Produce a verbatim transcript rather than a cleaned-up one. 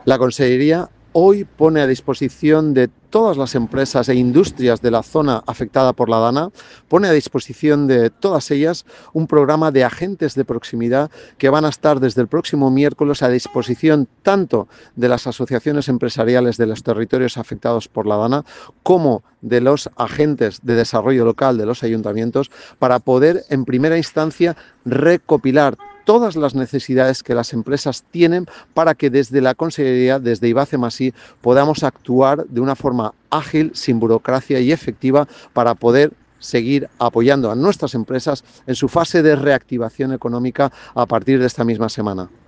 La Consellería hoy pone a disposición de todas las empresas e industrias de la zona afectada por la Dana, pone a disposición de todas ellas un programa de agentes de proximidad que van a estar desde el próximo miércoles a disposición tanto de las asociaciones empresariales de los territorios afectados por la Dana como de los agentes de desarrollo local de los ayuntamientos para poder en primera instancia recopilar todas las necesidades que las empresas tienen para que desde la Consellería, desde IBACEMASI, podamos actuar de una forma ágil, sin burocracia y efectiva para poder seguir apoyando a nuestras empresas en su fase de reactivación económica a partir de esta misma semana.